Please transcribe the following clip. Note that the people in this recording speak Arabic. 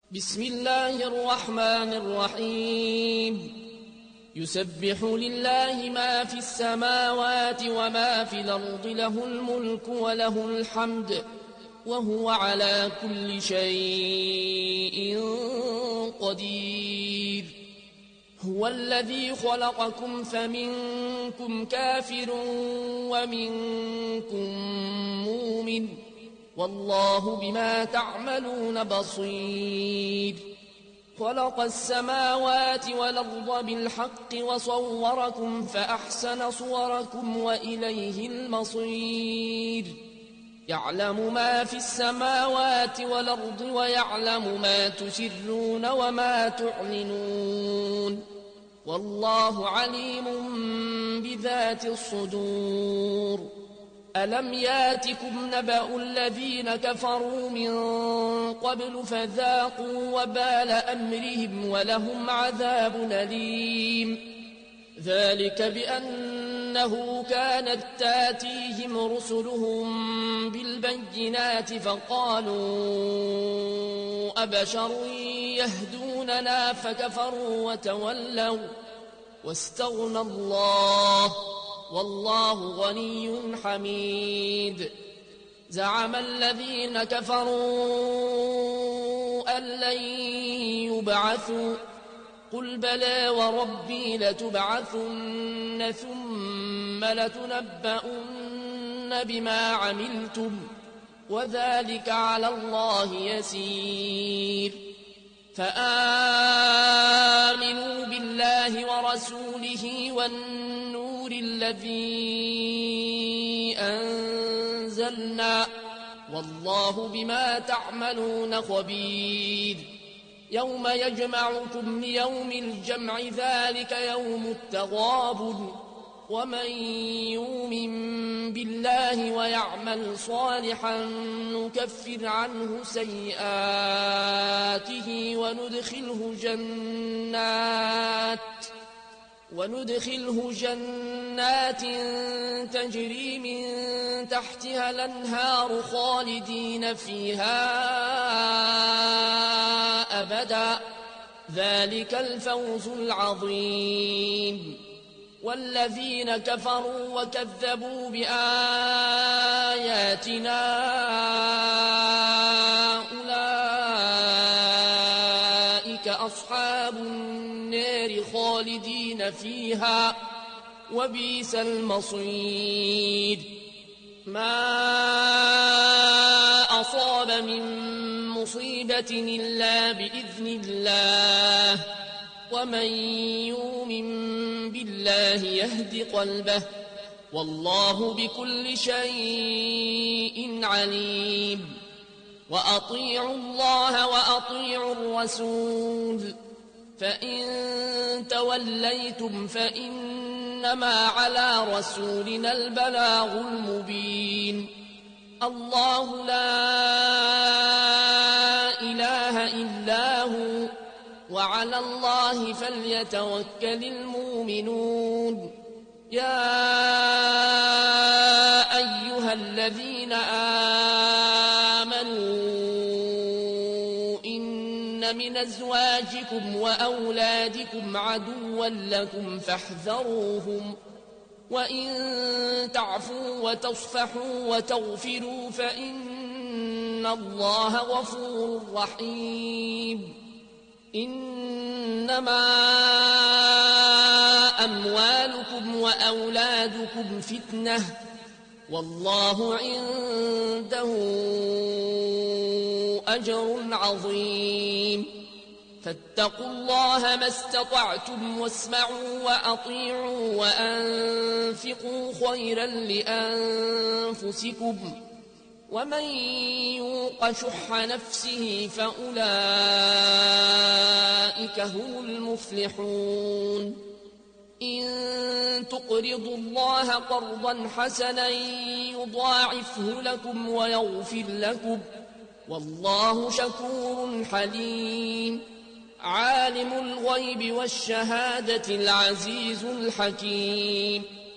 بسم الله الرحمن الرحيم يسبح لله ما في السماوات وما في الأرض له الملك وله الحمد وهو على كل شيء قدير هو الذي خلقكم فمنكم كافر ومنكم مؤمن والله بما تعملون بصير خلق السماوات والأرض بالحق وصوركم فأحسن صوركم وإليه المصير يعلم ما في السماوات والأرض ويعلم ما تسرون وما تعلنون والله عليم بذات الصدور ألم ياتكم نبأ الذين كفروا من قبل فذاقوا وبال أمرهم ولهم عذاب أليم ذلك بأنه كانت تاتيهم رسلهم بالبينات فقالوا أبشر يهدوننا فكفروا وتولوا واستغنى الله والله غني حميد زعم الذين كفروا أن لن يبعثوا قل بلى وربي لتبعثن ثم لتنبؤن بما عملتم وذلك على الله يسير فآمنوا بالله ورسوله والنور الذي أنزلنا والله بما تعملون خبير يوم يجمعكم ليوم الجمع ذلك يوم التغابن ومن يؤمن بالله ويعمل صالحا نكفر عنه سيئاته وندخله جنات تجري من تحتها الأنهار خالدين فيها أبدا ذلك الفوز العظيم والذين كفروا وكذبوا بآياتنا أولئك أصحاب النار خالدين فيها وبئس المصير ما أصاب من مصيبة إلا بإذن الله ومن يؤمن بالله يهد قلبه والله بكل شيء عليم وأطيعوا الله وأطيعوا الرسول فإن توليتم فإنما على رسولنا البلاغ المبين الله لا إله إلا هو وعلى الله فليتوكل المؤمنون يا أيها الذين آمنوا إن من أزواجكم وأولادكم عدوا لكم فاحذروهم وإن تعفوا وتصفحوا وتغفروا فإن الله غفور رحيم إنما أموالكم وأولادكم فتنة والله عنده أجر عظيم فاتقوا الله ما استطعتم واسمعوا وأطيعوا وأنفقوا خيرا لأنفسكم ومن يوق شح نفسه فأولئك هم المفلحون إن تقرضوا الله قرضا حسنا يضاعفه لكم ويغفر لكم والله شكور حليم عالم الغيب والشهادة العزيز الحكيم